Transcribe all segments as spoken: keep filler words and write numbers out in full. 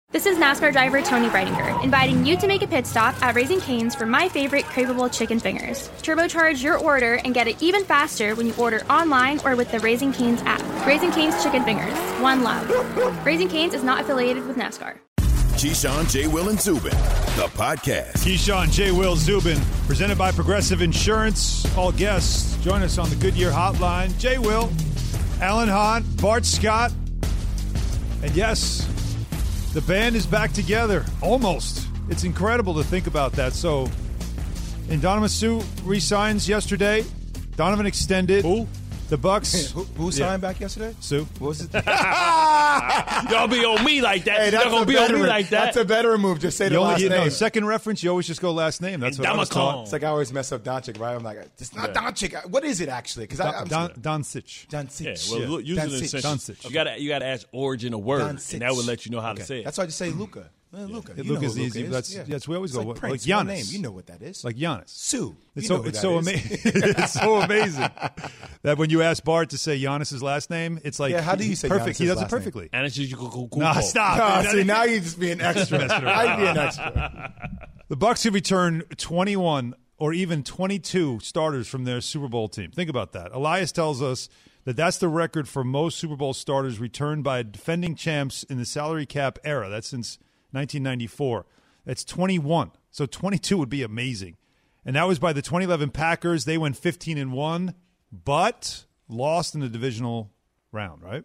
This is NASCAR driver Tony Breidinger, inviting you to make a pit stop at Raising Cane's for my favorite craveable chicken fingers. Turbocharge your order and get it even faster when you order online or with the Raising Cane's app. Raising Cane's Chicken Fingers. One love. Raising Cane's is not affiliated with NASCAR. Keyshawn, J. Will, and Zubin, the podcast. Keyshawn, J. Will, Zubin, presented by Progressive Insurance. All guests join us on the Goodyear Hotline. J. Will, Alan Hahn, Bart Scott, and yes, the band is back together. Almost. It's incredible to think about that. So, Ndamukong Suh re-signs yesterday. Donovan extended. Who? The Bucks. Who, who signed yeah. back yesterday? Suh. What was it? Y'all be on me like that. Hey, that's Y'all gonna be on me like that. That's a better move. Just say you the only, last you name. know, second reference, you always just go last name. That's what I was taught. It's like I always mess up Doncic, right? I'm like, it's not yeah. Doncic. What is it actually? Because I Don, Doncic. Doncic. Yeah, well, yeah. use it in Doncic. You gotta you gotta ask origin of word, Doncic. and that would let you know how okay. to say it. That's why I just say Luka. Yeah, Luka. Yeah, Luka's easy. Luka that's yeah. yes. We always it's go like, like, Prince, like Giannis. Name. You know what that is? Like Giannis. Sue. It's you so know it's so amazing. It's so amazing that when you ask Bart to say Giannis's last name, it's like yeah. How do you say perfect? Giannis's he does it last perfectly. And it's just cool. No, stop. No, see, now you're just being extra. Now you're being extra. The Bucks have returned twenty-one or even twenty-two starters from their Super Bowl team. Think about that. Elias tells us that that's the record for most Super Bowl starters returned by defending champs in the salary cap era. That's since nineteen ninety-four. That's twenty-one. So twenty-two would be amazing. And that was by the twenty eleven Packers. They went fifteen and one, but lost in the divisional round, right?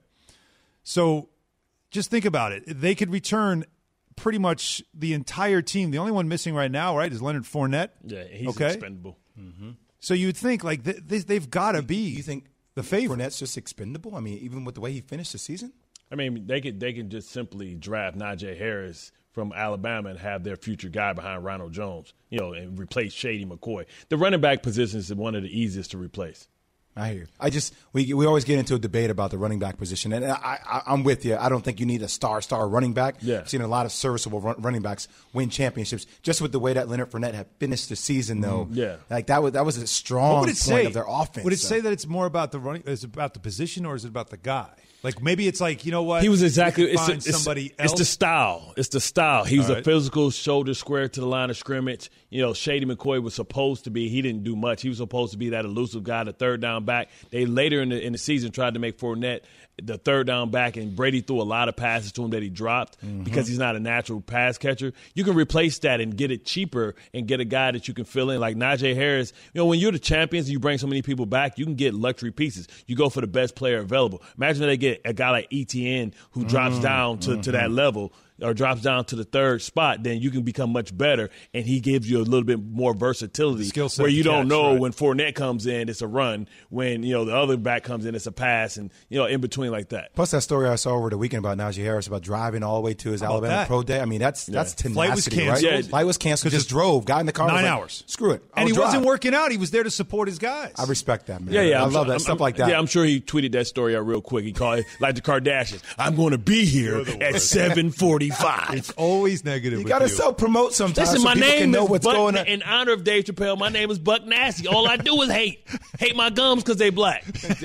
So just think about it. They could return pretty much the entire team. The only one missing right now, right, is Leonard Fournette. Yeah, he's okay? expendable. Mm-hmm. So you'd think like th- th- they've got to be. You think the favorite? Fournette's just expendable? I mean, even with the way he finished the season. I mean, they could they can just simply draft Najee Harris from Alabama and have their future guy behind Ronald Jones, you know, and replace Shady McCoy. The running back position is one of the easiest to replace. I hear you. I just we we always get into a debate about the running back position, and I, I I'm with you. I don't think you need a star star running back. Yeah. I've seen a lot of serviceable run, running backs win championships. Just with the way that Leonard Fournette had finished the season, though, mm, yeah, like that was that was a strong what would it point say? of their offense. Would it so. say that it's more about the running? Is it about the position or is it about the guy? Like maybe it's like, you know what? He was exactly it's, it's, it's somebody it's else. the style. It's the style. He was All a right. physical shoulder square to the line of scrimmage. You know, Shady McCoy was supposed to be. He didn't do much. He was supposed to be that elusive guy, the third down back. They later in the in the season tried to make Fournette the third down back, and Brady threw a lot of passes to him that he dropped mm-hmm. because he's not a natural pass catcher. You can replace that and get it cheaper and get a guy that you can fill in like Najee Harris. You know, when you're the champions and you bring so many people back, you can get luxury pieces. You go for the best player available. Imagine if they get a guy like E T N who drops mm-hmm. down to, mm-hmm. to that level or drops down to the third spot, then you can become much better, and he gives you a little bit more versatility skill set where you don't catch, know right. when Fournette comes in, it's a run. When, you know, the other back comes in, it's a pass, and, you know, in between like that. Plus that story I saw over the weekend about Najee Harris about driving all the way to his How Alabama that? pro day. I mean, that's Yeah. that's tenacity, Flight was right? canceled. Yeah. Flight was canceled. Just drove, got in the car. Nine was like, hours. Screw it. And I'll he drive. wasn't working out. He was there to support his guys. I respect that, man. Yeah, yeah. I I'm love sure, that I'm, stuff I'm, like that. Yeah, I'm sure he tweeted that story out real quick. He called it like the Kardashians. I'm going to be here at seven forty-five. It's always negative. You with got to you. self-promote sometimes Listen, so my people name can know is what's Buck, going on. in honor of Dave Chappelle, my name is Buck Nasty. All I do is hate. Hate my gums because they black.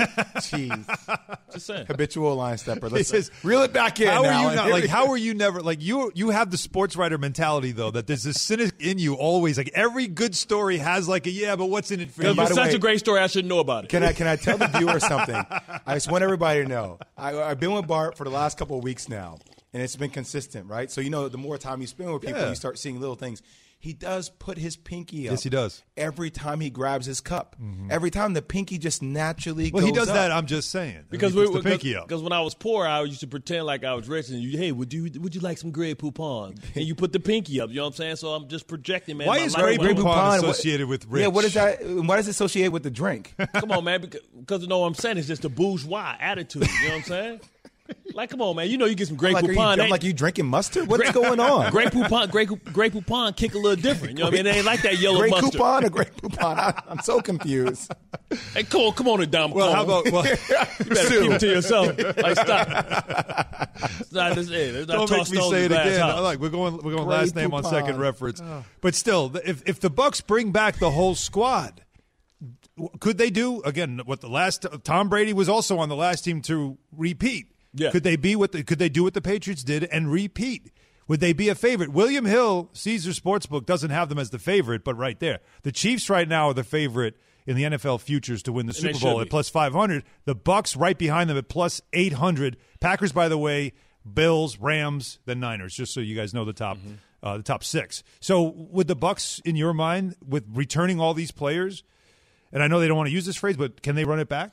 Jeez. Just saying. Habitual line stepper. Let's This is- reel it back in How now. are you not like? How are you never like you? You have the sports writer mentality though that there's this cynic in you always. Like every good story has like a yeah, but what's in it for you? Because it's the such way- a great story, I should know about it. Can I can I tell the viewer something? I just want everybody to know. I, I've been with Bart for the last couple of weeks now, and it's been consistent, right? So you know, the more time you spend with people, Yeah. you start seeing little things. He does put his pinky up. Yes, he does. Every time he grabs his cup. Every time the pinky just naturally Well, goes he does up. that. I'm just saying Because I mean, we, puts the pinky up. Because when I was poor, I used to pretend like I was rich, and you, hey, would you would you like some Grey Poupon? And you put the pinky up. You know what I'm saying? So I'm just projecting, man. Why my is life Grey was- Poupon Poupon, associated with rich? Yeah, what is that? Why does it associate with the drink? Come on, man. Because, because you know what I'm saying? It's just a bourgeois attitude. You know what I'm saying? Like, come on, man. You know you get some Grey like, are you, Poupon. I'm ain't- like, you drinking mustard? What's going on? Grey Poupon, Grey, Grey Poupon kick a little different. You know what I mean? It ain't like that yellow Grey mustard. coupon or Grey Poupon? I, I'm so confused. Hey, Cole, come on, Dom. Well, how about well, You better keep it to yourself. Like, stop. It's not this. Hey, let's not don't toss make me stones say in it glass again. house. I like we're going we're going Grey last name on Poupon. second reference, but still, if if the Bucks bring back the whole squad, could they do again what the last Tom Brady was also on the last team to repeat? Yeah. Could they be what the, could they do what the Patriots did and repeat? Would they be a favorite? William Hill, Caesar Sportsbook, doesn't have them as the favorite, but right there. The Chiefs right now are the favorite in the N F L futures to win the And Super Bowl at plus five hundred. The Bucs right behind them at plus eight hundred. Packers, by the way, Bills, Rams, then Niners, just so you guys know the top mm-hmm. uh, the top six. So would the Bucs, in your mind, with returning all these players, and I know they don't want to use this phrase, but can they run it back?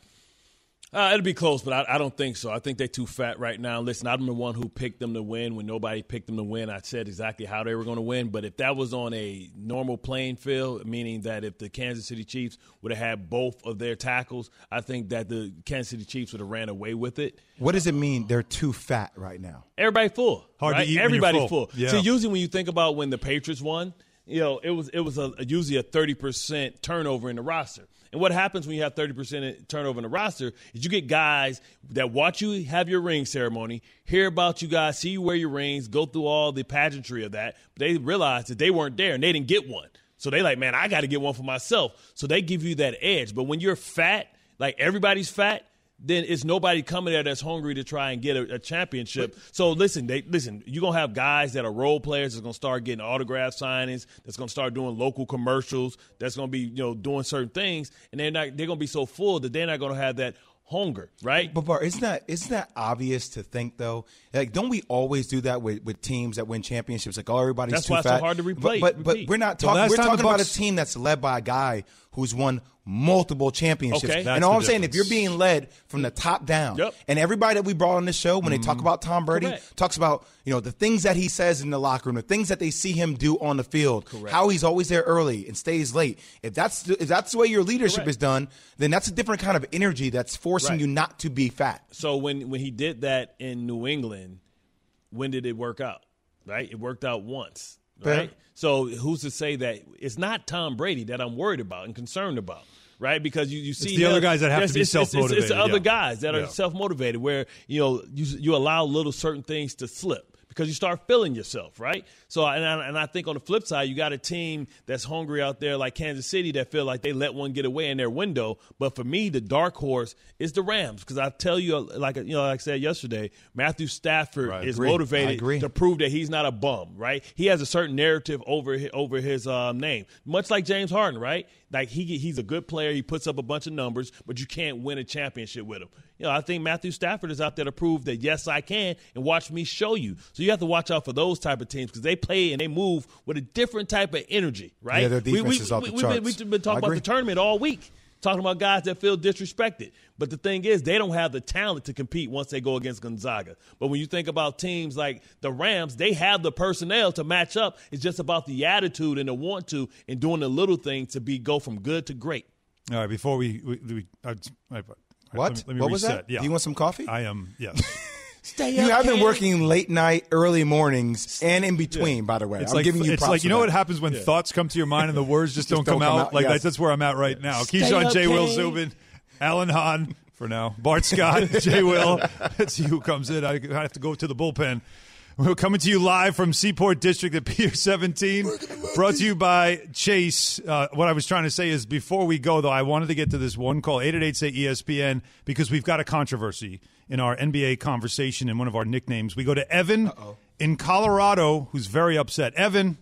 Uh, it'll be close, but I, I don't think so. I think they're too fat right now. Listen, I'm the one who picked them to win. When nobody picked them to win, I said exactly how they were going to win. But if that was on a normal playing field, meaning that if the Kansas City Chiefs would have had both of their tackles, I think that the Kansas City Chiefs would have ran away with it. What does it mean they're too fat right now? Everybody full. Hard right? to eat Everybody's when you're full. full. Yeah. So usually when you think about when the Patriots won, you know, it was it was a, usually a thirty percent turnover in the roster. And what happens when you have thirty percent turnover in the roster is you get guys that watch you have your ring ceremony, hear about you guys, see you wear your rings, go through all the pageantry of that. But they realize that they weren't there and they didn't get one. So they like, man, I got to get one for myself. So they give you that edge. But when you're fat, like everybody's fat, then it's nobody coming there that's hungry to try and get a, a championship. So listen, they listen, you're going to have guys that are role players that's going to start getting autograph signings, that's going to start doing local commercials, that's going to be, you know, doing certain things, and they're not they're going to be so full that they're not going to have that hunger, right? But Bart, isn't that isn't that obvious to think though? Like, don't we always do that with, with teams that win championships? Like, oh, everybody's that's too why fat. it's so hard to replay. But but, but we're not talking. We're talking about a team that's led by a guy who's won multiple championships. Okay. And all I'm saying, if you're being led from the top down, yep. and everybody that we brought on this show, when mm-hmm. they talk about Tom Brady, Correct. talks about, you know, the things that he says in the locker room, the things that they see him do on the field, Correct. how he's always there early and stays late. If that's the, if that's the way your leadership Correct. is done, then that's a different kind of energy that's forcing Right. you not to be fat. So when, when he did that in New England, when did it work out? Right? It worked out once. Right? Fair. So who's to say that it's not Tom Brady that I'm worried about and concerned about? Right, because you, you see it's the him, other guys that have yes, to be it's, it's, self-motivated. It's, it's the other yeah. guys that are yeah. self-motivated, where you know you you allow little certain things to slip because you start feeling yourself, right? So, and I, and I think on the flip side, you got a team that's hungry out there like Kansas City that feel like they let one get away in their window. But for me, the dark horse is the Rams, because I tell you, like you know, like I said yesterday, Matthew Stafford right, is agree. motivated to prove that he's not a bum, right? He has a certain narrative over his, over his um, name, much like James Harden, right? Like he he's a good player, he puts up a bunch of numbers, but you can't win a championship with him. You know, I think Matthew Stafford is out there to prove that yes, I can, and watch me show you. So you have to watch out for those type of teams because they play and they move with a different type of energy, right? Yeah, their defense we, we, is off the we, charts. We've been, been talking I about agree. the tournament all week, talking about guys that feel disrespected. But the thing is, they don't have the talent to compete once they go against Gonzaga. But when you think about teams like the Rams, they have the personnel to match up. It's just about the attitude and the want to and doing the little things to be go from good to great. All right, before we, we, we I, I, I, What? Let me, let me what reset. was that? Yeah. Do you want some coffee? I am. Yes. Stay You up, have been Ken. working late night, early mornings, and in between, by the way. It's I'm like giving you it's props like you for know that. what happens when thoughts come to your mind and the words just, don't, come, don't come out. out, Like yes. that's, that's where I'm at right now. Stay Keyshawn up, J. Will Ken. Zubin, Alan Hahn for now, Bart Scott, J. Will. Let's see who comes in. I have to go to the bullpen. We're coming to you live from Seaport District at Pier seventeen, brought to you by Chase. Uh, what I was trying to say is before we go, though, I wanted to get to this one call, eight eight eight, say E S P N, because we've got a controversy in our N B A conversation in one of our nicknames. We go to Evan Uh-oh. in Colorado, who's very upset. Evan.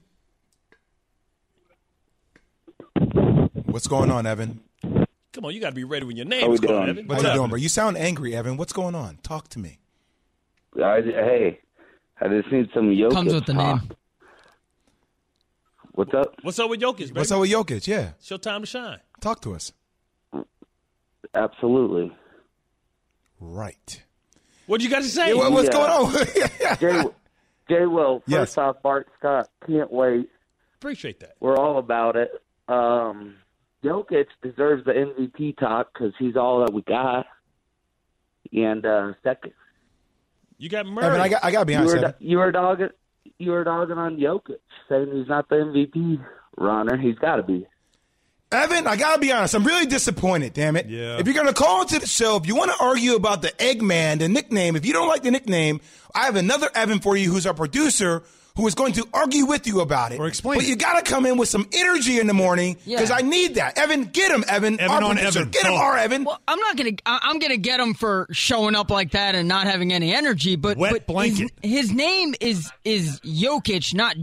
What's going on, Evan? Come on, you got to be ready when your How name we is called, doing? Evan. What What's you up? doing, bro? You sound angry, Evan. What's going on? Talk to me. I, hey, I just need some Jokic Comes with the talk. name. What's up? What's up with Jokic, baby? What's up with Jokic? Yeah. It's your time to shine. Talk to us. Absolutely. Right. What you got to say? Yeah, what, what's Yeah. going on? Jay, Jay Will, first Yes. off, Bart Scott, can't wait. Appreciate that. We're all about it. Um, Jokic deserves the M V P talk because he's all that we got. And uh, second, You got Murray. Evan, I got, I got to be you honest, were, Evan. you were dogging, you were dogging on Jokic, saying he's not the M V P runner. He's got to be. Evan, I got to be honest. I'm really disappointed, damn it. Yeah. If you're going to call into the show, if you want to argue about the Eggman, the nickname, if you don't like the nickname, I have another Evan for you who's our producer who is going to argue with you about it. Or explain But it. you got to come in with some energy in the morning because Yeah. I need that. Evan, get him, Evan. Evan Our on producer. Evan. Get him, Oh. our Evan. Well, I'm not gonna. I- I'm gonna get him for showing up like that and not having any energy. But Wet but blanket. His, his name is is Jokic, not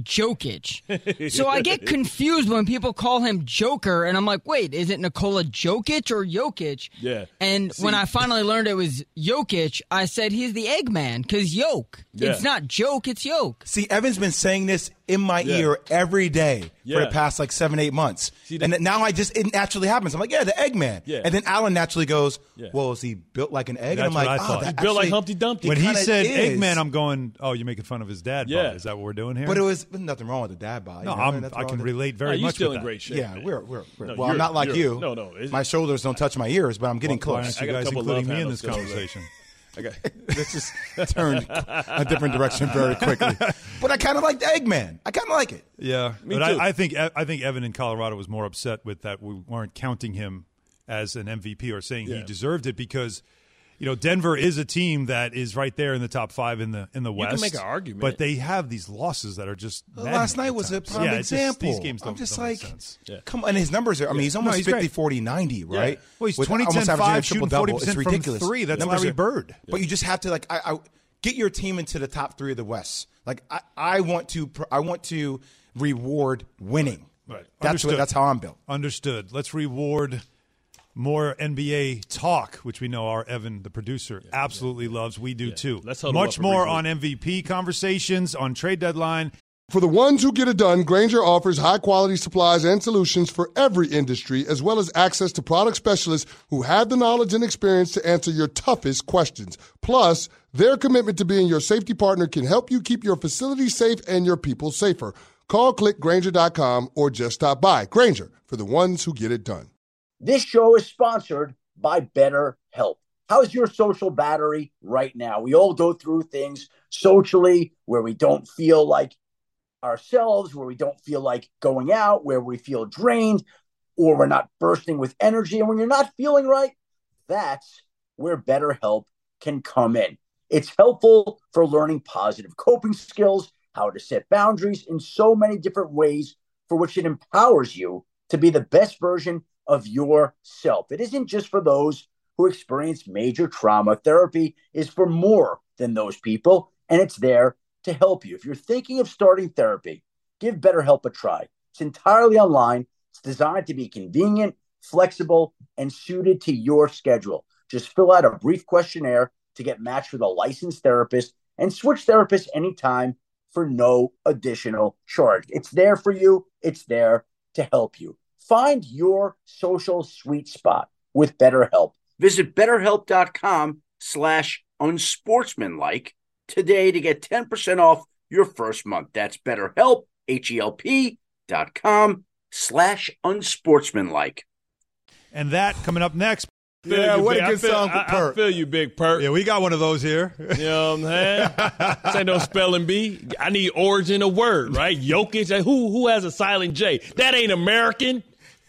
Jokic. So I get confused when people call him Joker, and I'm like, wait, is it Nikola Jokic or Jokic? Yeah. And when I finally learned it was Jokic, I said he's the Eggman because yolk. Yeah. It's not joke, it's yolk. See, Evan's been saying this in my Yeah. ear every day for Yeah. the past like seven, eight months. See, that- and now I just, it naturally happens. I'm like, yeah, the Eggman. Yeah. And then Alan naturally goes, Yeah. well, is he built like an egg? That's and I'm like, what I oh, thought. that He's built like actually- Humpty Dumpty. When he kinda said is. Eggman, I'm going, oh, you're making fun of his dad bod. Yeah. Is that what we're doing here? But it was there's nothing wrong with the dad bod. no, you know? I'm, Nothing I wrong can with it. relate very No, you're much still with in that. great shape. Yeah, man. we're, we're, we're No, well, I'm you're- not like you're- you. no, no, it's- My shoulders don't touch my ears, but I'm getting Why close. aren't I you got a guys couple including love me in this handles still over conversation? Okay. Let's just turn a different direction very quickly. But I kind of like the Eggman. I kind of like it. Yeah, Me but too. I, I think I think Evan in Colorado was more upset with that we weren't counting him as an M V P or saying he Yeah. deserved it because, you know, Denver is a team that is right there in the top five in the in the can West. make an argument. but they have these losses that are just Well, maddening last night at was a times. prime yeah, it's just- example. these games don't, I'm just don't make like, sense. Yeah. come on. And his numbers are, I mean, he's almost he's fifty, great. forty, ninety, right? Well, he's With twenty, almost ten, averaging a five, shooting triple-double. forty percent It's from ridiculous. three. That's Numbers Larry are- Bird. But you just have to, like, I, I get your team into the top three of the West. Like, I, I want to, pr- I want to reward winning. Right. That's Understood. what. That's how I'm built. Understood. Let's reward more N B A talk, which we know our Evan, the producer, absolutely loves. We do too. Let's huddle Much up and more reboot. on M V P conversations, on trade deadline. For the ones who get it done, Grainger offers high-quality supplies and solutions for every industry, as well as access to product specialists who have the knowledge and experience to answer your toughest questions. Plus, their commitment to being your safety partner can help you keep your facility safe and your people safer. Call click Grainger dot com or just stop by. Grainger, for the ones who get it done. This show is sponsored by BetterHelp. How's your social battery right now? We all go through things socially where we don't feel like ourselves, where we don't feel like going out, where we feel drained, or we're not bursting with energy. And when you're not feeling right, that's where BetterHelp can come in. It's helpful for learning positive coping skills, how to set boundaries in so many different ways for which it empowers you to be the best version of yourself. It isn't just for those who experience major trauma. Therapy is for more than those people, and it's there to help you. If you're thinking of starting therapy, give BetterHelp a try. It's entirely online. It's designed to be convenient, flexible, and suited to your schedule. Just fill out a brief questionnaire to get matched with a licensed therapist and switch therapists anytime for no additional charge. It's there for you. It's there to help you. Find your social sweet spot with BetterHelp. Visit betterhelp.com slash unsportsmanlike today to get ten percent off your first month. That's BetterHelp, H-E-L-P dot com slash unsportsmanlike. And that coming up next. Feel Yeah, you, what a big- good I feel, song for I, I Perk. feel you, Big Perk. Yeah, we got one of those here. You know what I'm saying? This ain't no spelling bee. I need origin of word, right? Jokic. Who who has a silent J? That ain't American.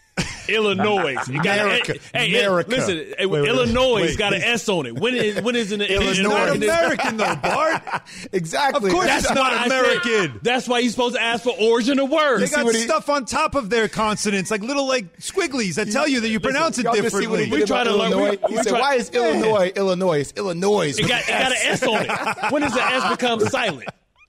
Illinois. It got a- America. hey, America. Listen, Wait, wait, Illinois wait. got an S on it. When is when is it? Illinois. Not Illinois? American though, Bart. Exactly. Of course That's it's why not I said- American. that's why he's supposed to ask for origin of word. They see got what he- stuff on top of their consonants, like little like squigglies that tell you that you pronounce it Y'all just see what differently. he We did try about to learn- Illinois. we- He we said, try- why is Illinois, Illinois? It's Illinois. It got, it got an S on it. When does the S become silent?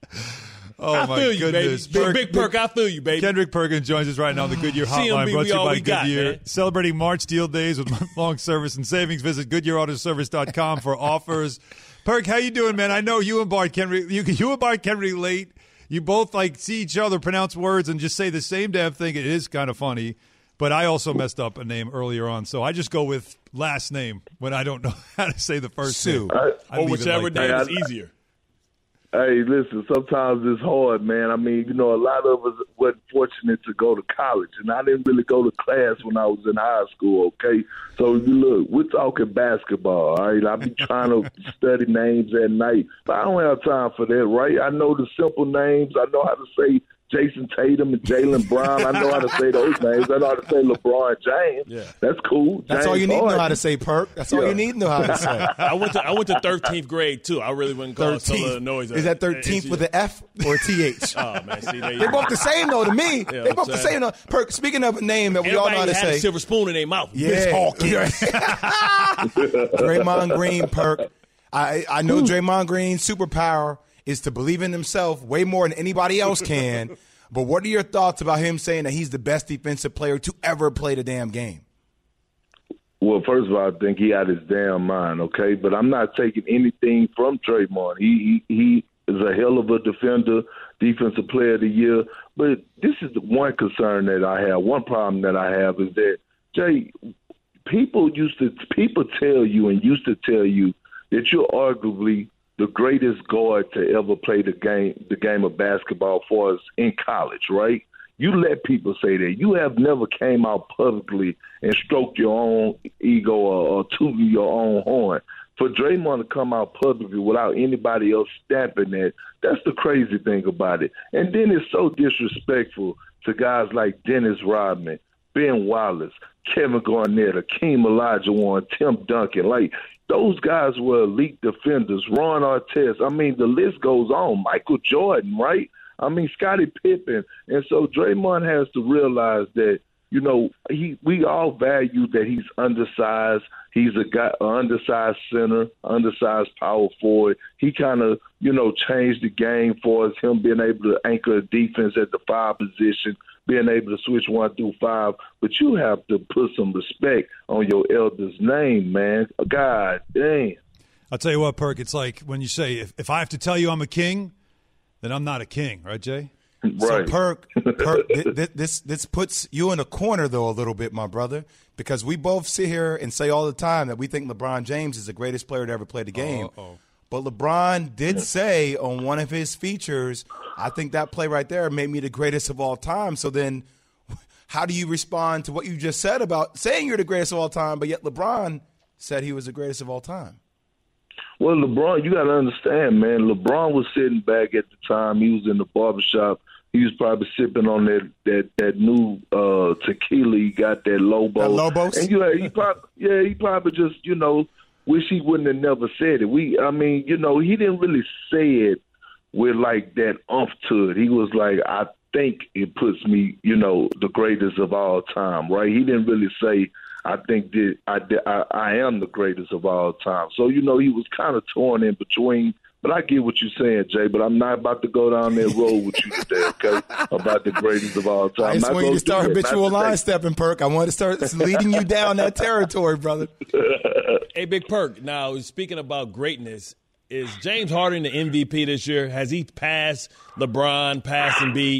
Oh I my feel you, goodness. baby. Big, Perk- big Perk, I feel you, baby. Kendrick Perkins joins us right now on the Goodyear C M Hotline, B, brought to we you all by we got, Goodyear. man. Celebrating March Deal Days with month-long service and savings. Visit Goodyear Auto Service dot com for offers. Perk, how you doing, man? I know you and Bart can re- you, you and Bart can relate. You both like see each other pronounce words and just say the same damn thing. It is kind of funny. But I also messed up a name earlier on, so I just go with last name when I don't know how to say the first Sue. name. I- I Or leave it whichever like name that. is easier. Hey, listen, sometimes it's hard, man. I mean, you know, a lot of us wasn't fortunate to go to college, and I didn't really go to class when I was in high school, okay? So, you look, we're talking basketball, all right? I be trying to study names at night, but I don't have time for that, right? I know the simple names. I know how to say Jason Tatum and Jaylen Brown. I know how to say those names. I know how to say LeBron James. Yeah. That's cool. That's James all you need Harden. to know how to say, Perk. That's all Yeah. you need to know how to say. I went to I went to thirteenth grade too. I really wouldn't call it some of the noise. Is that thirteenth with an F or a T H? Oh man, see, there you They're go. both the same though to me. Yeah, They're I'm both the saying. same. Though. Perk. Speaking of a name that we all know how Everybody to had say. a silver spoon in their mouth. Yeah. Miss Hawkins. Draymond Green, Perk. I I know Draymond Green's superpower is to believe in himself way more than anybody else can. But what are your thoughts about him saying that he's the best defensive player to ever play the damn game? Well, first of all, I think he out his damn mind, okay? But I'm not taking anything from Draymond. He, he he is a hell of a defender, defensive player of the year. But this is the one concern that I have. One problem that I have is that, Jay, people used to people tell you and used to tell you that you're arguably the greatest guard to ever play the game the game of basketball for us in college, right? You let people say that. You have never came out publicly and stroked your own ego or, or tooted your own horn. For Draymond to come out publicly without anybody else stamping that, that's the crazy thing about it. And then it's so disrespectful to guys like Dennis Rodman, Ben Wallace, Kevin Garnett, Akeem Olajuwon, Tim Duncan. Like, those guys were elite defenders. Ron Artest. I mean, the list goes on. Michael Jordan, right? I mean, Scottie Pippen. And so Draymond has to realize that, you know, he we all value that he's undersized. He's a guy, an undersized center, undersized power forward. He kind of, you know, changed the game for us, him being able to anchor a defense at the five position, being able to switch one through five. But you have to put some respect on your elder's name, man. God damn. I'll tell you what, Perk, it's like when you say, if, if I have to tell you I'm a king, then I'm not a king, right, Jay? Right. So, Perk, Perk this, this this puts you in a corner, though, a little bit, my brother, because we both sit here and say all the time that we think LeBron James is the greatest player to ever play the game. Uh-oh. But LeBron did say on one of his features, I think that play right there made me the greatest of all time. So then how do you respond to what you just said about saying you're the greatest of all time, but yet LeBron said he was the greatest of all time? Well, LeBron, you got to understand, man, LeBron was sitting back at the time. He was in the barbershop. He was probably sipping on that that, that new uh, tequila. He got that Lobos. That Lobos? And, you know, he probably, yeah, he probably just, you know, wish he wouldn't have never said it. We, I mean, you know, he didn't really say it with, like, that umph to it. He was like, I think it puts me, you know, the greatest of all time, right? He didn't really say, I think that I, I, I am the greatest of all time. So, you know, he was kind of torn in between. But I get what you're saying, Jay, but I'm not about to go down that road with you today, okay, about the greatest of all time. I just I'm want you to start habitual line today. stepping, Perk. I want to start leading you down that territory, brother. Hey, Big Perk. Now, speaking about greatness, is James Harden the M V P this year? Has he passed LeBron, passed Embiid?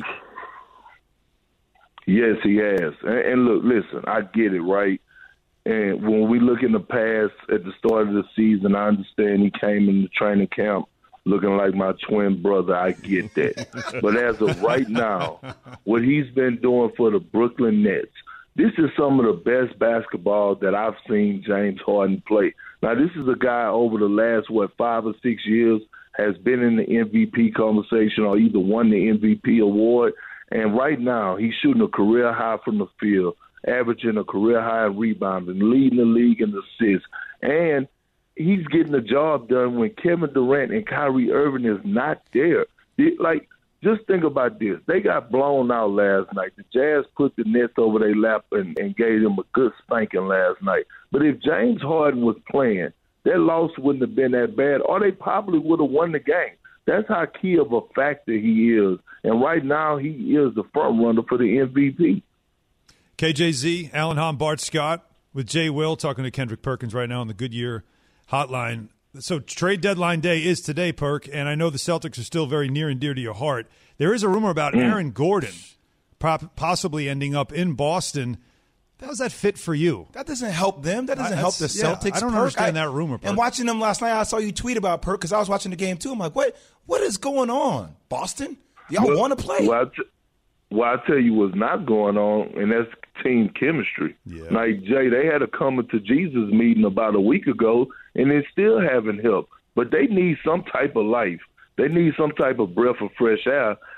Yes, he has. And, and look, listen, I get it, right? And when we look in the past at the start of the season, I understand he came in the training camp looking like my twin brother. I get that. But as of right now, what he's been doing for the Brooklyn Nets, this is some of the best basketball that I've seen James Harden play. Now, this is a guy over the last, what, five or six years has been in the M V P conversation or either won the M V P award. And right now, he's shooting a career high from the field, averaging a career high in rebounding, leading the league in assists. And he's getting the job done when Kevin Durant and Kyrie Irving is not there. It, like, just think about this. They got blown out last night. The Jazz put the Nets over their lap and, and gave them a good spanking last night. But if James Harden was playing, that loss wouldn't have been that bad, or they probably would have won the game. That's how key of a factor he is. And right now, he is the front runner for the M V P. K J Z, Alan Hahn, Bart Scott with Jay Will talking to Kendrick Perkins right now on the Goodyear hotline. So trade deadline day is today, Perk, and I know the Celtics are still very near and dear to your heart. There is a rumor about mm. Aaron Gordon possibly ending up in Boston. How does that fit for you? That doesn't help them. That doesn't I, help the Celtics. Yeah, I don't Perk. understand I, that rumor, Perk. And watching them last night, I saw you tweet about Perk because I was watching the game too. I'm like, what? What is going on? Boston? Y'all well, want to play? Well, I t- well, I tell you what's not going on, and that's team chemistry. Yeah. Like, Jay, they had a coming to Jesus meeting about a week ago, and they still haven't helped. But they need some type of life. They need some type of breath of fresh air.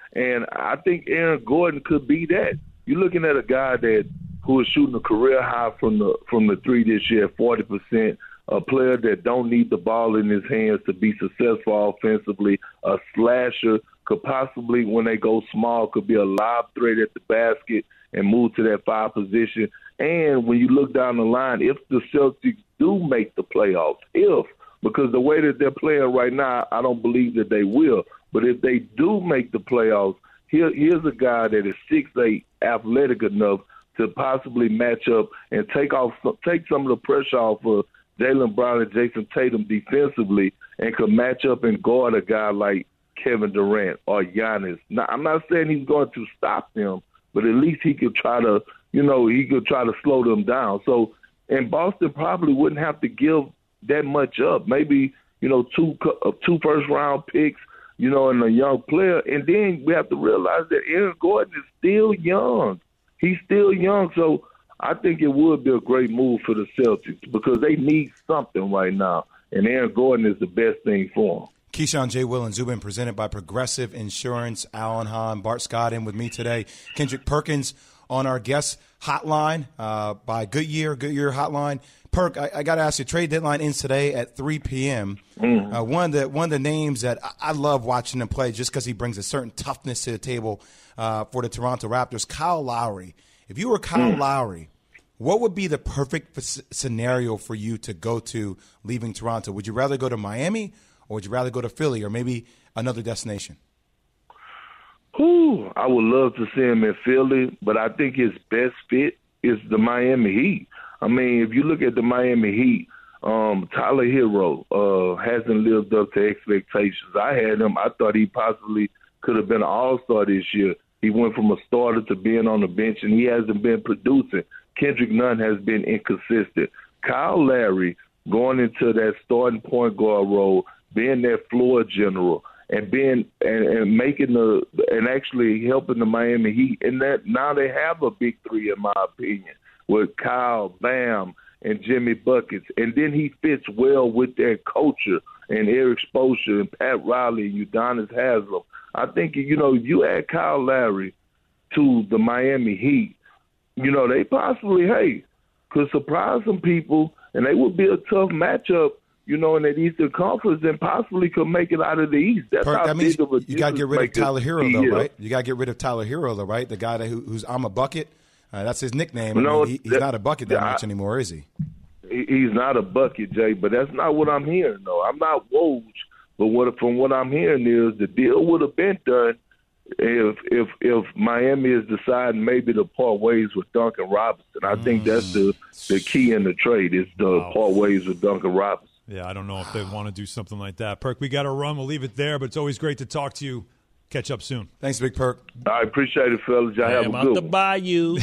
And I think Aaron Gordon could be that. You're looking at a guy that who is shooting a career high from the from the three this year, forty percent. A player that don't need the ball in his hands to be successful offensively. A slasher, could possibly, when they go small, could be a lob threat at the basket and move to that five position. And when you look down the line, if the Celtics do make the playoffs, if, because the way that they're playing right now, I don't believe that they will. But if they do make the playoffs, here, here's a guy that is six eight, athletic enough to possibly match up and take off, take some of the pressure off of Jaylen Brown and Jason Tatum defensively, and could match up and guard a guy like Kevin Durant or Giannis. Now, I'm not saying he's going to stop them, but at least he could try to, you know, he could try to slow them down. So, and Boston probably wouldn't have to give that much up. Maybe, you know, two uh, two first round picks, you know, and a young player. And then we have to realize that Aaron Gordon is still young. He's still young, so I think it would be a great move for the Celtics because they need something right now, and Aaron Gordon is the best thing for them. Keyshawn, J. Will, and Zubin presented by Progressive Insurance. Alan Hahn, Bart Scott in with me today. Kendrick Perkins on our guest hotline uh, by Goodyear, Goodyear hotline. Perk, I, I got to ask you, trade deadline ends today at three p.m. Mm-hmm. Uh, one of the one of the names that I, I love watching him play just because he brings a certain toughness to the table uh, for the Toronto Raptors, Kyle Lowry. If you were Kyle mm. Lowry, what would be the perfect f- scenario for you to go to leaving Toronto? Would you rather go to Miami or would you rather go to Philly or maybe another destination? Ooh, I would love to see him in Philly, but I think his best fit is the Miami Heat. I mean, if you look at the Miami Heat, um, Tyler Hero uh, hasn't lived up to expectations. I had him. I thought he possibly could have been an all-star this year. He went from a starter to being on the bench, and he hasn't been producing. Kendrick Nunn has been inconsistent. Kyle Lowry going into that starting point guard role, being that floor general, and being and, and making the and actually helping the Miami Heat. And that now they have a big three, in my opinion, with Kyle, Bam, and Jimmy Buckets. And then he fits well with their culture and Eric Spoelstra and Pat Riley and Udonis Haslem. I think, you know, you add Kyle Lowry to the Miami Heat, you know, they possibly, hey, could surprise some people, and they would be a tough matchup, you know, in that Eastern Conference, and possibly could make it out of the East. That's Perk, how that means big of a you got to get rid of Tyler Hero, though, is. right? You got to get rid of Tyler Hero, though, right? The guy that, who, who's I'm a bucket. Uh, that's his nickname. I no, mean, he, he's that, not a bucket that I, much anymore, is he? He's not a bucket, Jay, but that's not what I'm hearing, though. I'm not Woj, but what, from what I'm hearing is the deal would have been done if if if Miami is deciding maybe to part ways with Duncan Robinson. I think that's the, the key in the trade is to wow. part ways with Duncan Robinson. Yeah, I don't know if they want to do something like that. Perk, we got to run. We'll leave it there, but it's always great to talk to you. Catch up soon. Thanks, Big Perk. I appreciate it, fellas. Y'all have a out good the one. bayou.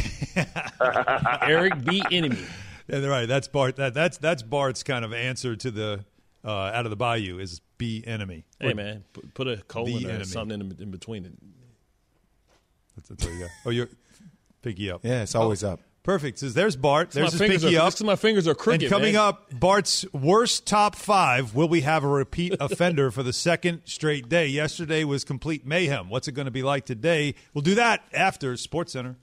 Eric B. Enemy. Yeah, right. That's Bart. That, that's that's Bart's kind of answer to the uh, out of the bayou is B enemy. Hey, or, man, put, put a colon or enemy. something in, in between it. That's, that's what you got. Oh, you're Pinky up. Yeah, it's always oh, up. Perfect. So there's Bart. There's his Pinky are, up. Because my fingers are crooked, And coming man. up, Bart's worst top five. Will we have a repeat offender for the second straight day? Yesterday was complete mayhem. What's it going to be like today? We'll do that after SportsCenter.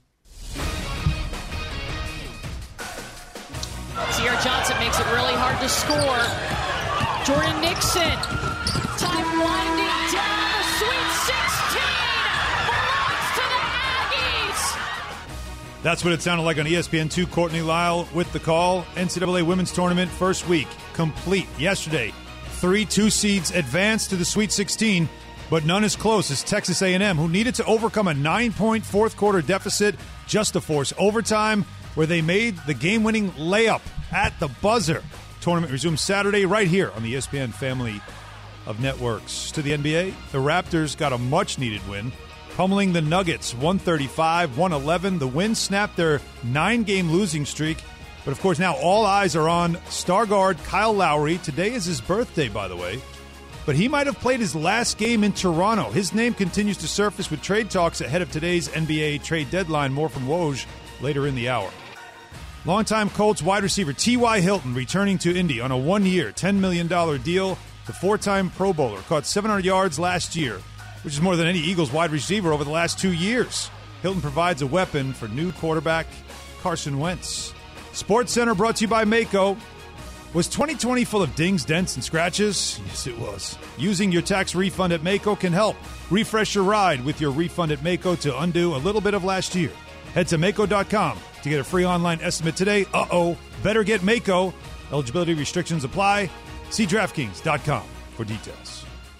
Sierra Johnson makes it really hard to score. Jordan Nixon. Time winding down. The Sweet sixteen belongs to the Aggies. That's what it sounded like on E S P N two. Courtney Lyle with the call. N C double A Women's Tournament first week complete. Yesterday, three two seeds advanced to the Sweet sixteen, but none as close as Texas A and M, who needed to overcome a nine-point fourth-quarter deficit just to force overtime, where they made the game-winning layup at the buzzer. Tournament resumes Saturday right here on the E S P N family of networks. To the N B A, the Raptors got a much-needed win, pummeling the Nuggets one thirty-five one eleven. The win snapped their nine-game losing streak. But, of course, now all eyes are on star guard Kyle Lowry. Today is his birthday, by the way. But he might have played his last game in Toronto. His name continues to surface with trade talks ahead of today's N B A trade deadline. More from Woj later in the hour. Longtime Colts wide receiver T Y. Hilton returning to Indy on a one-year, ten million dollars deal. The four-time Pro Bowler caught seven hundred yards last year which is more than any Eagles wide receiver over the last two years. Hilton provides a weapon for new quarterback Carson Wentz. SportsCenter brought to you by Mako. Was twenty twenty full of dings, dents, and scratches? Yes, it was. Using your tax refund at Mako can help. Refresh your ride with your refund at Mako to undo a little bit of last year. Head to Mako dot com to get a free online estimate today. Uh-oh, better get Mako. Eligibility restrictions apply. See DraftKings dot com for details.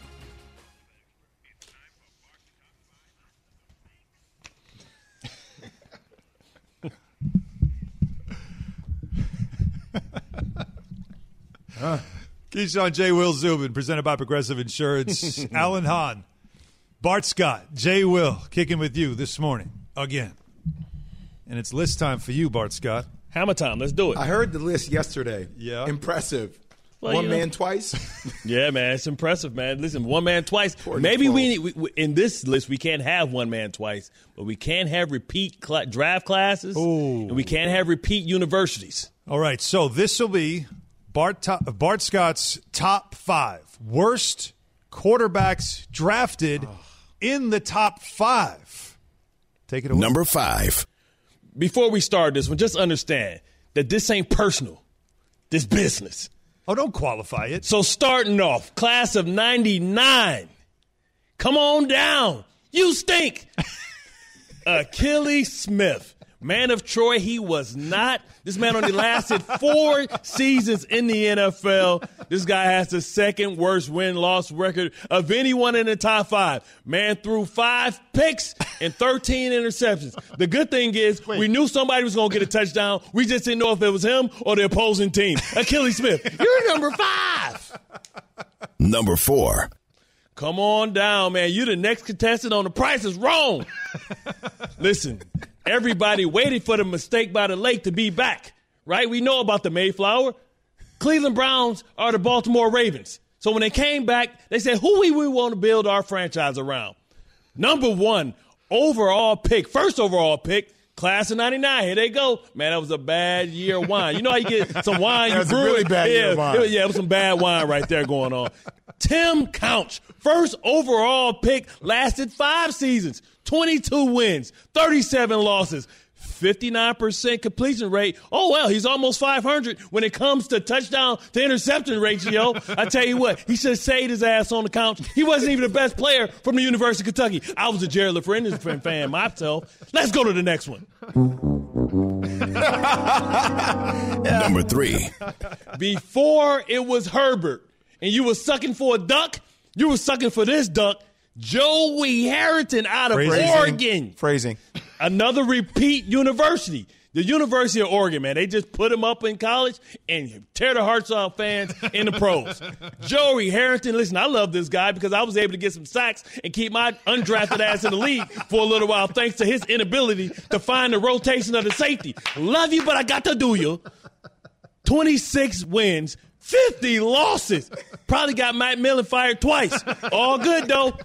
Huh. Keyshawn, J. Will Zubin, presented by Progressive Insurance. Alan Hahn, Bart Scott, Jay Will, kicking with you this morning again. And it's list time for you, Bart Scott. Hammer time. Let's do it. I heard the list yesterday. Yeah. Impressive. Well, one you know. man twice. Yeah, man. It's impressive, man. Listen, one man twice. Poor Maybe we, Nicole. we, in this list, we can't have one man twice, but we can have repeat cl- draft classes, Ooh. and we can have repeat universities. All right, so this will be Bart, top, Bart Scott's top five worst quarterbacks drafted oh. in the top five. Take it away. Number five. Before we start this one, just understand that this ain't personal. This business. Oh, don't qualify it. So starting off, class of ninety-nine. Come on down. You stink. Achilles Smith. Man of Troy, he was not. This man only lasted four seasons in the N F L. This guy has the second worst win-loss record of anyone in the top five. Man threw five picks and thirteen interceptions. The good thing is Wait. we knew somebody was going to get a touchdown. We just didn't know if it was him or the opposing team. Achilles Smith, you're number five. Number four. Come on down, man. You're the next contestant on The Price is Wrong. Listen, everybody waited for the mistake by the lake to be back, right? We know about the Mayflower. Cleveland Browns are the Baltimore Ravens. So when they came back, they said, who we, we want to build our franchise around? Number one overall pick, first overall pick, class of ninety-nine. Here they go. Man, that was a bad year of wine. You know how you get some wine, you That was a brew really it. bad yeah, year of wine. It was, yeah, it was some bad wine right there going on. Tim Couch, first overall pick, lasted five seasons, twenty-two wins, thirty-seven losses, fifty-nine percent completion rate. Oh, well, he's almost five hundred when it comes to touchdown to interception ratio. I tell you what, he should have saved his ass on the couch. He wasn't even the best player from the University of Kentucky. I was a Jared LaFreniere fan myself. Let's go to the next one. Number three. Before it was Herbert and you were sucking for a duck, you were sucking for this duck, Joey Harrington out of Phrasing. Oregon. Phrasing. Another repeat university. The University of Oregon, man, they just put him up in college and tear the hearts off fans in the pros. Joey Harrington, listen, I love this guy because I was able to get some sacks and keep my undrafted ass in the league for a little while thanks to his inability to find the rotation of the safety. Love you, but I got to do you. twenty-six wins, fifty losses. Probably got Matt Millen fired twice. All good, though.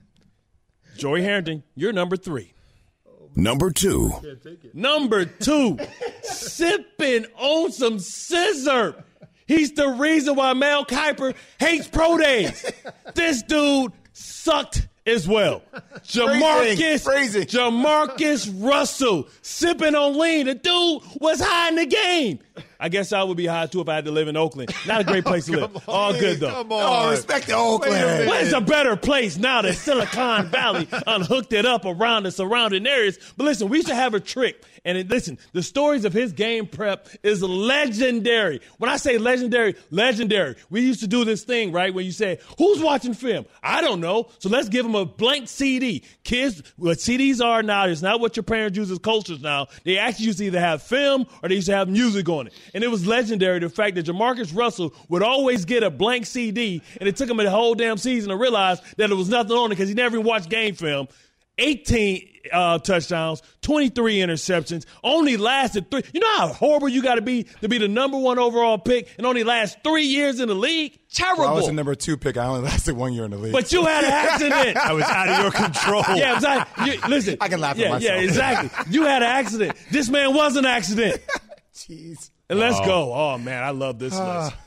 Joey Harrington, you're number three. Number two. Number two, sipping on some scissor. He's the reason why Mel Kiper hates pro days. This dude sucked as well. Jamarcus, Phrasing. Jamarcus Russell sipping on lean. The dude was high in the game. I guess I would be high too if I had to live in Oakland. Not a great place to live. All good though. Come on. Oh, respect the Oakland. Where's a better place now that Silicon Valley unhooked it up around the surrounding areas? But listen, we should have a trick. And it, listen, the stories of his game prep is legendary. When I say legendary, legendary. We used to do this thing, right, where you say, who's watching film? I don't know. So let's give them a blank C D. Kids, what C Ds are now is not what your parents use as cultures now. They actually used to either have film or they used to have music on it. And it was legendary, the fact that Jamarcus Russell would always get a blank C D, and it took him a whole damn season to realize that there was nothing on it because he never even watched game film. eighteen uh, touchdowns, twenty-three interceptions, only lasted three. You know how horrible you got to be to be the number one overall pick and only last three years in the league? Terrible. Well, I was the number two pick. I only lasted one year in the league. But you had an accident. I was out of your control. Yeah, exactly. You, listen. I can laugh yeah, at myself. Yeah, exactly. You had an accident. This man was an accident. Jeez. And let's Oh. go. Oh, man, I love this list.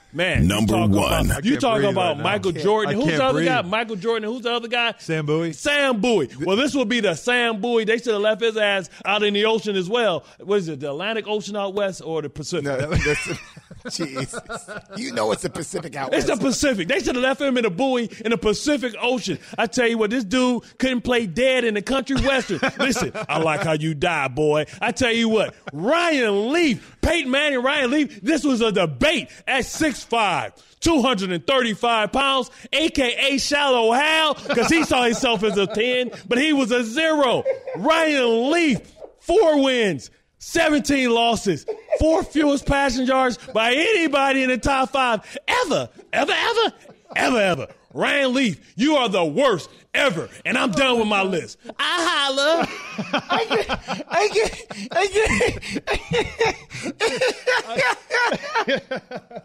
Man, Number you one. About, you talking about right Michael Jordan. Who's the other breathe. guy? Michael Jordan. Who's the other guy? Sam Bowie. Sam Bowie. Well, this will be the Sam Bowie. They should have left his ass out in the ocean as well. What is it, the Atlantic Ocean out west or the Pacific? No, Jesus. You know it's the Pacific out It's west. the Pacific. They should have left him in a buoy in the Pacific Ocean. I tell you what, this dude couldn't play dead in the country western. Listen, I like how you die, boy. I tell you what, Ryan Leaf, Peyton Manning, Ryan Leaf, this was a debate at six five. two hundred thirty-five pounds, a k a. Shallow Hal, because he saw himself as a ten, but he was a zero. Ryan Leaf, four wins, seventeen losses, four fewest passing yards by anybody in the top five ever, ever, ever, ever, ever. Ryan Leaf, you are the worst ever, and I'm done with my list. I holla. I get, I get, I get.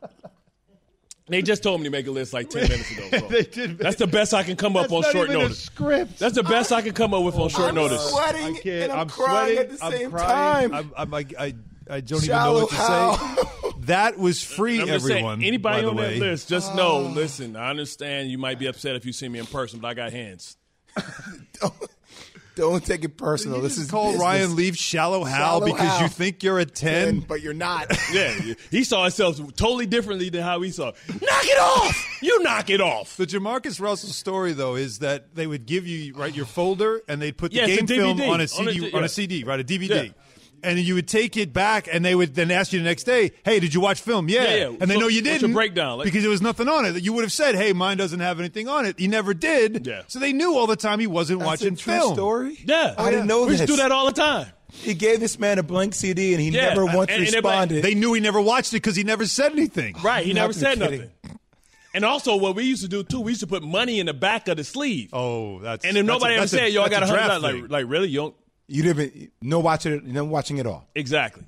They just told me to make a list like ten minutes ago. So. They did. That's the best I can come up That's on not short even notice. A script. That's the best I can come up with on short I'm notice. Sweating I can't. and I'm, I'm crying sweating. at the I'm same crying. time. I'm, I'm, I, I, I don't Shallow even know what to say. That was free, I'm just saying, everyone. anybody by the on way. that list, just know, listen, I understand you might be upset if you see me in person, but I got hands. don't, don't take it personal. You This just is call business. Ryan Leaf Shallow Hal Shallow because Hal. you think you're a ten. But you're not. Yeah, he saw himself totally differently than how we saw. Knock it off! You knock it off. The Jamarcus Russell story, though, is that they would give you right your folder and they'd put the Yeah, it's a game D V D. film on a On C D, a- on yeah. a C D, right, a D V D. Yeah. And you would take it back, and they would then ask you the next day, "Hey, did you watch film?" Yeah, Yeah, yeah. and they So, know you what's your didn't. breakdown? Like- because there was nothing on it. You would have said, "Hey, mine doesn't have anything on it." He never did. Yeah. So they knew all the time he wasn't That's watching a true film. story. Yeah. I didn't know We this. used to do that all the time. He gave this man a blank C D and he Yeah. never once And- and they're like- responded. They knew he never watched it because he never said anything. Right, he You never have to said be kidding. nothing. And also, what we used to do, too, we used to put money in the back of the sleeve. Oh, that's And if that's nobody a, ever that's a- said, yo, I that's got a a hundred draft dollars, like, thing. like, really? You don't? you didn't no watching it. No watching it all. Exactly.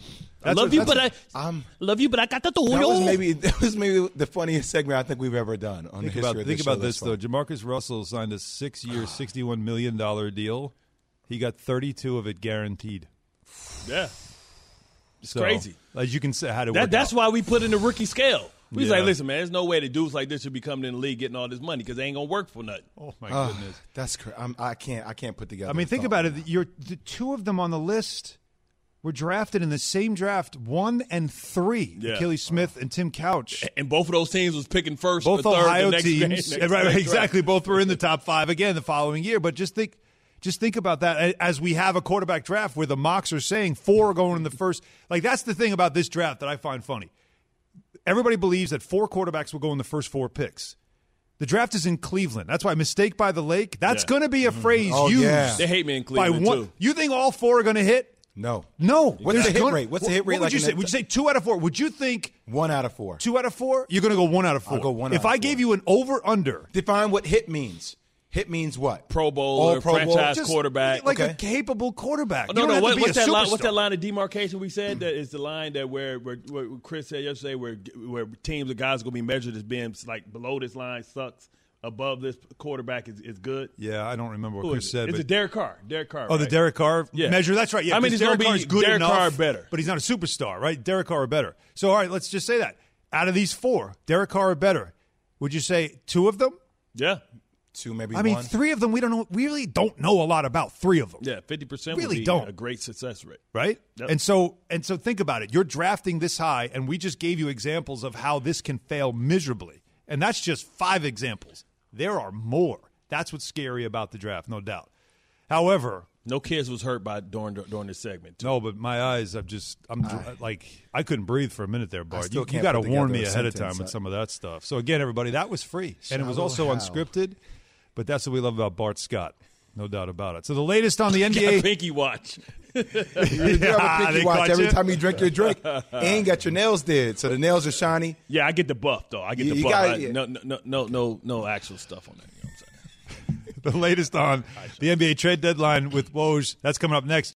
I That's love a- you, that's but a- I Um, love you, but I got the that toyo. was maybe that was maybe the funniest segment I think we've ever done on Think the history about of think this about show this thus though. Jamarcus Russell signed a six-year, sixty-one million dollar deal. He got thirty-two of it guaranteed. Yeah. It's So, crazy. As you can say, how to That, work that's out. why we put in the rookie scale. We was Yeah. like, listen, man, there's no way that dudes like this should be coming in the league getting all this money because they ain't going to work for nothing. Oh my far. goodness! Oh, that's cra- I'm, I can't I can't put together. I mean, a think thought. about it. You're the two of them on the list were drafted in the same draft, one and three. Yeah. Achilles Smith and Tim Couch. And both of those teams was picking first Both or third Ohio the next teams, game, next, right, right, next exactly. draft. Both were in the top five again the following year. But just think, just think about that as we have a quarterback draft where the mocks are saying four are going in the first. Like that's the thing about this draft that I find funny. Everybody believes that four quarterbacks will go in the first four picks. The draft is in Cleveland. That's why mistake by the lake. That's Yeah. going to be a phrase Oh, used. yeah. They hate me in by Cleveland, one. too. You think all four are going to hit? No, No. What's the There's hit gonna- rate? What's the what- hit rate What would like you in say? the- Would you say two out of four? Would you think one out of four. two out of four? You're going to go one out of four. I'll go one If out of I four. gave you an over under, Define what hit means. Hit means what? Pro Bowl All or Pro Bowl? franchise just quarterback. like Okay. a capable quarterback. Oh, You no, don't no. have to What, be what's a that line? What's superstar. that line of demarcation we said? That is the line that where where, where Chris said yesterday, where where teams or guys are going to be measured as being like below this line sucks, above this quarterback is, is good. Yeah, I don't remember what Who Chris is it? said. It's but a Derek Carr. Derek Carr. Oh, the right? Derek Carr Yeah. measure. That's right. Yeah, I mean, 'cause it's gonna Derek be Carr is good Derek enough, Carr better. but he's not a superstar, right? Derek Carr better. So, all right, let's just say that out of these four, Derek Carr better. Would you say two of them? Yeah, Two, maybe I mean, one. three of them. We don't know. We really don't know a lot about three of them. yeah. Fifty percent Really would be don't. a great success rate. Right? Yep. And so and so think about it. You're drafting this high, and we just gave you examples of how this can fail miserably. And that's just five examples. There are more. That's what's scary about the draft, no doubt. However, No kids was hurt by during during this segment. Too. no, but my eyes, I'm just, I'm dr- like, I couldn't breathe for a minute there, Bart. still You, you can't got to put warn together me a ahead of sentence. time with some of that stuff. So again, everybody, that was free, and it was Shallow also Hal. unscripted. But that's what we love about Bart Scott, no doubt about it. So the latest on the N B Got A. pinky watch. You do have a Yeah, pinky they watch caught every you. time you drink your drink. And got your nails did, so the nails are shiny. Yeah, I get the buff though. I get You- the you buff. got- I- yeah. no, no, no, no, no actual stuff on that. You know what I'm saying? The latest on the N B A trade deadline with Woj. That's coming up next.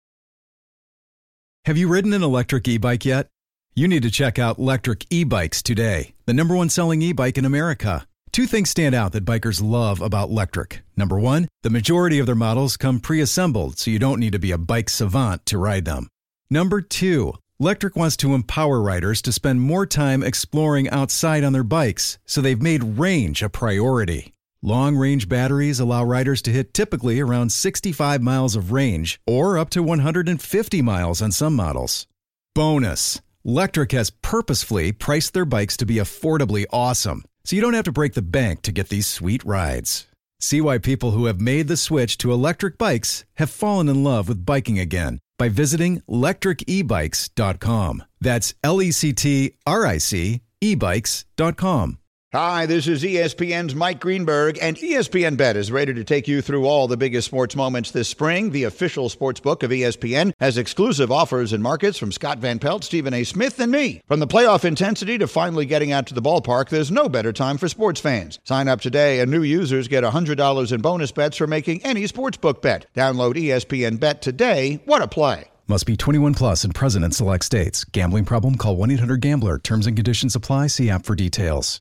Have you ridden an electric e-bike yet? You need to check out Lectric E-Bikes today, the number one selling e-bike in America. Two things stand out that bikers love about Lectric. Number one, the majority of their models come pre-assembled, so you don't need to be a bike savant to ride them. Number two, Lectric wants to empower riders to spend more time exploring outside on their bikes, so they've made range a priority. Long-range batteries allow riders to hit typically around sixty-five miles of range or up to one hundred fifty miles on some models. Bonus, Lectric has purposefully priced their bikes to be affordably awesome, so you don't have to break the bank to get these sweet rides. See why people who have made the switch to electric bikes have fallen in love with biking again by visiting lectric e bikes dot com. That's L E C T R I C e bikes dot com. Hi, this is E S P N's Mike Greenberg, and E S P N Bet is ready to take you through all the biggest sports moments this spring. The official sports book of E S P N has exclusive offers and markets from Scott Van Pelt, Stephen A. Smith, and me. From the playoff intensity to finally getting out to the ballpark, there's no better time for sports fans. Sign up today, and new users get one hundred dollars in bonus bets for making any sportsbook bet. Download E S P N Bet today. What a play. Must be twenty-one plus and present in select states. Gambling problem? Call one eight hundred gambler. Terms and conditions apply. See app for details.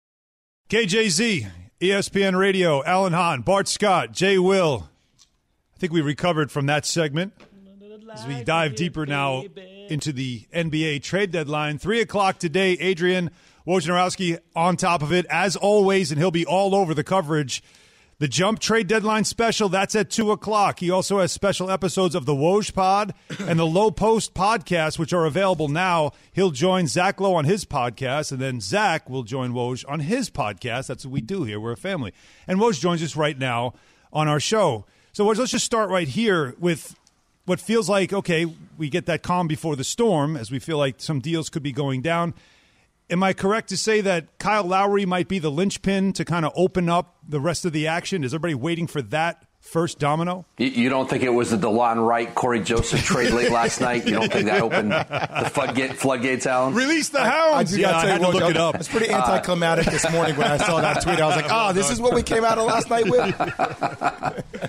K J Z, E S P N Radio, Alan Hahn, Bart Scott, Jay Will. I think we recovered from that segment as we dive deeper now into the N B A trade deadline. Three o'clock today, Adrian Wojnarowski on top of it, as always, and he'll be all over the coverage. The Jump Trade Deadline Special, that's at two o'clock. He also has special episodes of the Woj Pod and the Low Post Podcast, which are available now. He'll join Zach Lowe on his podcast, and then Zach will join Woj on his podcast. That's what we do here. We're a family. And Woj joins us right now on our show. So Woj, let's just start right here with what feels like, okay, we get that calm before the storm as we feel like some deals could be going down. Am I correct to say that Kyle Lowry might be the linchpin to kind of open up the rest of the action? Is everybody waiting for that first domino? You don't think it was the DeLon Wright, Corey Joseph trade late last night? You don't think that opened the floodgate, floodgates, Alan? Release the hounds! I, I do yeah, gotta I had you, to look it up. It's pretty anticlimactic uh, this morning when I saw that tweet. I was like, oh, this is what we came out of last night with?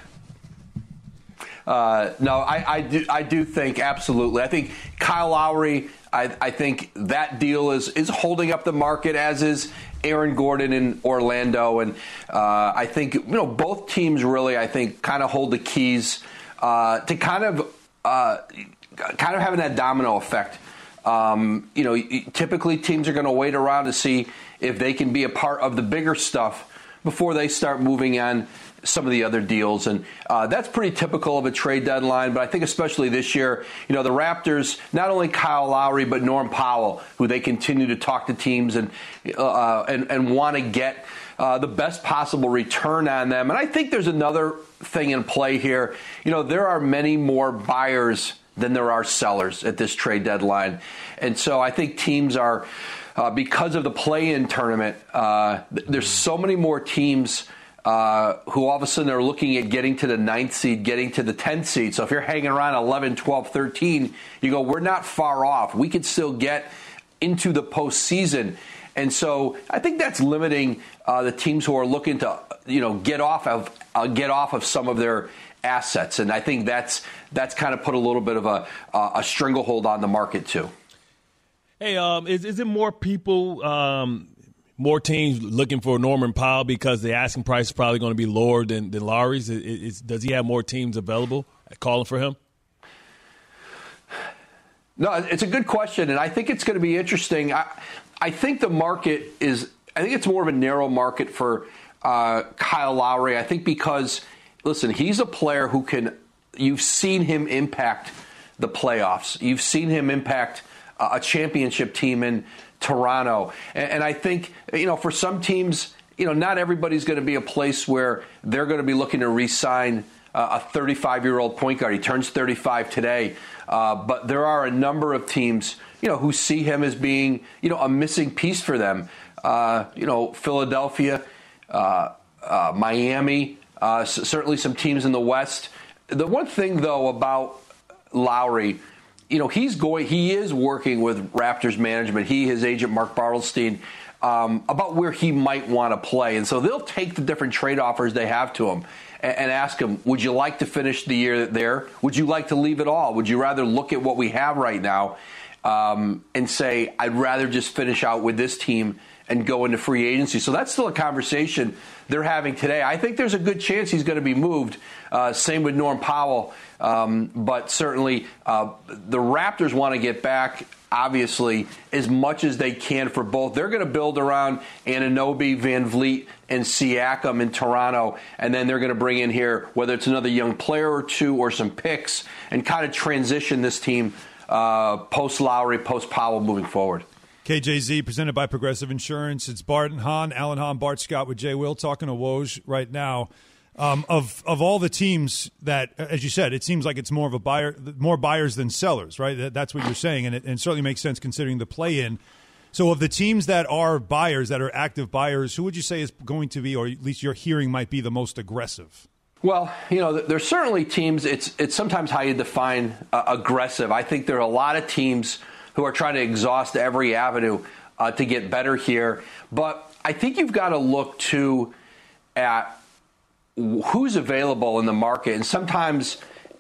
Uh, no, I, I do. I do think absolutely. I think Kyle Lowry. I, I think that deal is is holding up the market, as is Aaron Gordon in Orlando, and uh, I think you know both teams really. I think kind of hold the keys uh, to kind of uh, kind of having that domino effect. Um, you know, typically teams are going to wait around to see if they can be a part of the bigger stuff before they start moving on some of the other deals. And uh, that's pretty typical of a trade deadline. But I think especially this year, you know, the Raptors, not only Kyle Lowry, but Norm Powell, who they continue to talk to teams and uh, and, and want to get uh, the best possible return on them. And I think there's another thing in play here. You know, there are many more buyers than there are sellers at this trade deadline. And so I think teams are, uh, because of the play-in tournament, uh, th- there's so many more teams Uh, who all of a sudden are looking at getting to the ninth seed, getting to the tenth seed. So if you're hanging around eleven, twelve, thirteen, you go, we're not far off. We could still get into the postseason. And so I think that's limiting uh, the teams who are looking to, you know, get off of uh, get off of some of their assets. And I think that's that's kind of put a little bit of a uh, a stranglehold on the market too. Hey, um, is is it more people? Um, More teams looking for Norman Powell because the asking price is probably going to be lower than, than Lowry's? Is, is, does he have more teams available calling for him? No, it's a good question, and I think it's going to be interesting. I, I think the market is – I think it's more of a narrow market for uh, Kyle Lowry. I think because, listen, he's a player who can – you've seen him impact the playoffs. You've seen him impact uh, a championship team in – Toronto. And, and I think, you know, for some teams, you know, not everybody's going to be a place where they're going to be looking to re-sign uh, a thirty-five-year-old point guard. He turns thirty-five today. Uh, but there are a number of teams, you know, who see him as being, you know, a missing piece for them. Uh, you know, Philadelphia, uh, uh, Miami, uh, c- certainly some teams in the West. The one thing, though, about Lowry, you know, he's going. He is working with Raptors management. He, his agent, Mark Bartelstein, um, about where he might want to play, and so they'll take the different trade offers they have to him and, and ask him, "Would you like to finish the year there? Would you like to leave it all? Would you rather look at what we have right now um, and say, I'd rather just finish out with this team and go into free agency. So that's still a conversation they're having today. I think there's a good chance he's going to be moved. Uh, same with Norm Powell. Um, but certainly uh, the Raptors want to get back, obviously, as much as they can for both. They're going to build around Anunoby, Van Vliet, and Siakam in Toronto, and then they're going to bring in here, whether it's another young player or two or some picks, and kind of transition this team uh, post-Lowry, post-Powell moving forward. K J Z, presented by Progressive Insurance. It's Bart and Hahn, Alan Hahn, Bart Scott with Jay Will, talking to Woj right now. Um, of of all the teams that, as you said, it seems like it's more of a buyer, more buyers than sellers, right? That, that's what you're saying, and it, and it certainly makes sense considering the play-in. So of the teams that are buyers, that are active buyers, who would you say is going to be, or at least you're hearing might be the most aggressive? Well, you know, there's certainly teams, it's it's sometimes how you define uh, aggressive. I think there are a lot of teams who are trying to exhaust every avenue uh, to get better here. But I think you've got to look, too, at who's available in the market. And sometimes,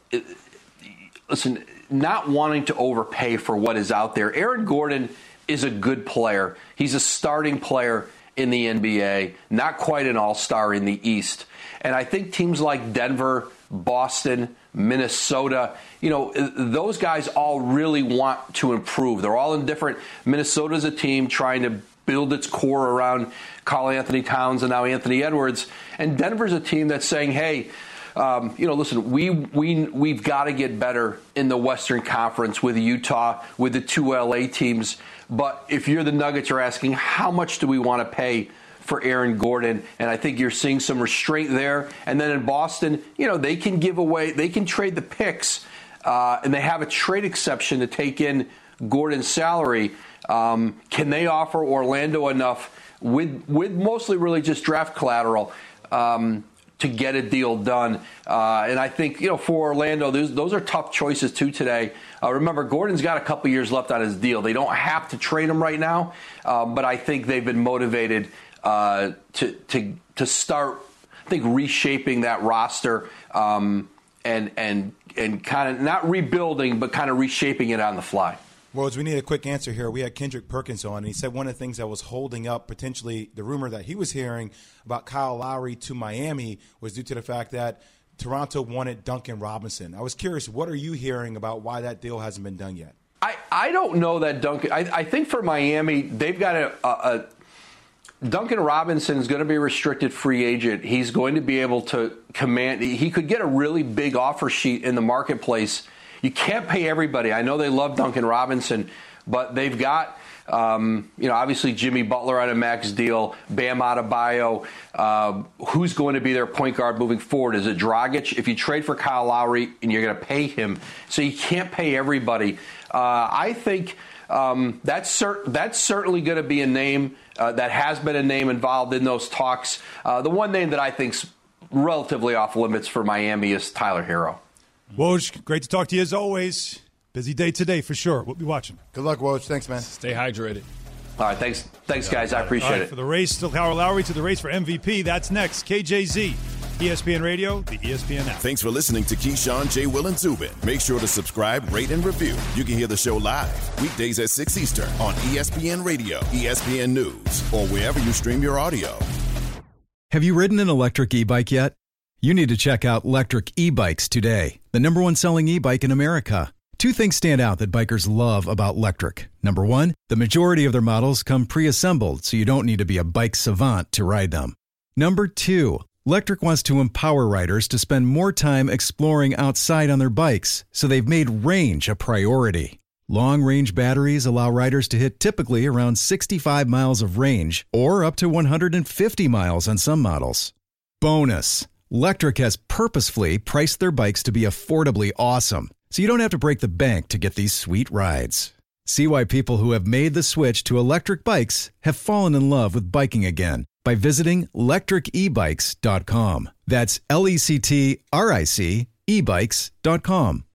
listen, not wanting to overpay for what is out there. Aaron Gordon is a good player. He's a starting player in the N B A, not quite an all-star in the East. And I think teams like Denver, Boston, Minnesota, you know, those guys all really want to improve. They're all in different. Minnesota's a team trying to build its core around Karl Anthony Towns and now Anthony Edwards. And Denver's a team that's saying, hey, um, you know, listen, we, we, we've got to get better in the Western Conference with Utah, with the two L A teams. But if you're the Nuggets, you're asking, how much do we want to pay for Aaron Gordon? And I think you're seeing some restraint there. And then in Boston, you know, they can give away, they can trade the picks, uh, and they have a trade exception to take in Gordon's salary. Um, can they offer Orlando enough with with mostly really just draft collateral um, to get a deal done? Uh, and I think, you know, for Orlando, those, those are tough choices too today. Uh, remember, Gordon's got a couple years left on his deal. They don't have to trade him right now, uh, but I think they've been motivated uh, to to to start, I think, reshaping that roster um, and and and kind of not rebuilding, but kind of reshaping it on the fly. Well, as we need a quick answer here, we had Kendrick Perkins on, and he said one of the things that was holding up potentially the rumor that he was hearing about Kyle Lowry to Miami was due to the fact that Toronto wanted Duncan Robinson. I was curious, what are you hearing about why that deal hasn't been done yet? I, I don't know that Duncan – I think for Miami, they've got a, a, a – Duncan Robinson is going to be a restricted free agent. He's going to be able to command – he could get a really big offer sheet in the marketplace. You can't pay everybody. I know they love Duncan Robinson, but they've got, um, you know, obviously Jimmy Butler on a max deal, Bam Adebayo. Uh, who's going to be their point guard moving forward? Is it Dragic? If you trade for Kyle Lowry and you're going to pay him, so you can't pay everybody. Uh, I think um, that's, cer- that's certainly going to be a name uh, that has been a name involved in those talks. Uh, the one name that I think's relatively off limits for Miami is Tyler Hero. Woj, great to talk to you as always. Busy day today for sure. We'll be watching. Good luck, Woj. Thanks, man. Stay hydrated. All right, thanks, thanks, guys. I appreciate All right, it. For the race to Kyle Lowry, to the race for M V P, that's next. K J Z, E S P N Radio, the E S P N app. Thanks for listening to Keyshawn, J. Will, and Zubin. Make sure to subscribe, rate, and review. You can hear the show live weekdays at six Eastern on E S P N Radio, E S P N News, or wherever you stream your audio. Have you ridden an electric e-bike yet? You need to check out Lectric E-Bikes today, the number one selling e-bike in America. Two things stand out that bikers love about Lectric. Number one, the majority of their models come pre-assembled, so you don't need to be a bike savant to ride them. Number two, Lectric wants to empower riders to spend more time exploring outside on their bikes, so they've made range a priority. Long-range batteries allow riders to hit typically around sixty-five miles of range, or up to one hundred fifty miles on some models. Bonus! Lectric has purposefully priced their bikes to be affordably awesome, so you don't have to break the bank to get these sweet rides. See why people who have made the switch to electric bikes have fallen in love with biking again by visiting lectric e bikes dot com. That's L E C T R I C e bikes dot com.